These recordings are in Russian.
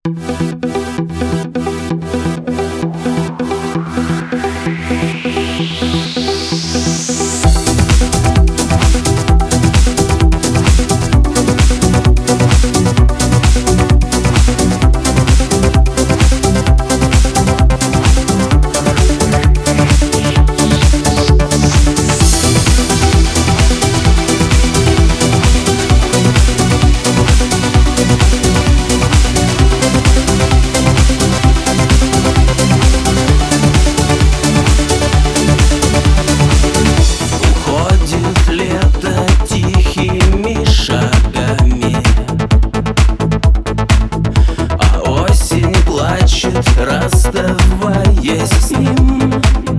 Расставаясь с ним,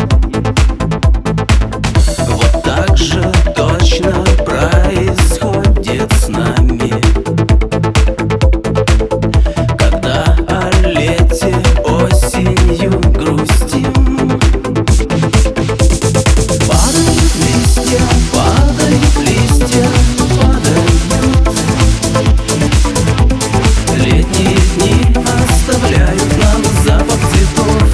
вот так же точно происходит с нами. Когда о лете осенью грустим, падают листья, падают листья, падают. Летние дни оставляют нам запах цветов,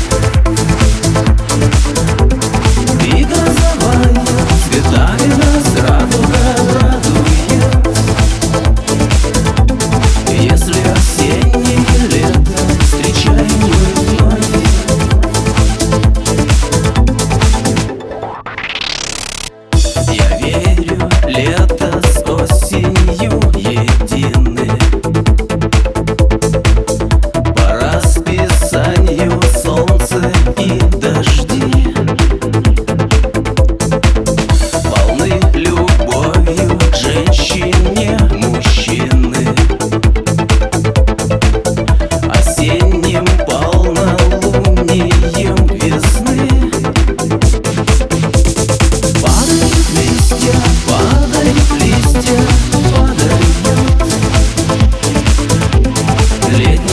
и грозовая цветами нас радуга радует. Если осеннее лето встречаем мы вновь, я верю, лето с осенью едины. Солнце и дожди полны любовью к женщине мужчины. Осенним полнолунием весны падают листья, падают листья, падают. Летний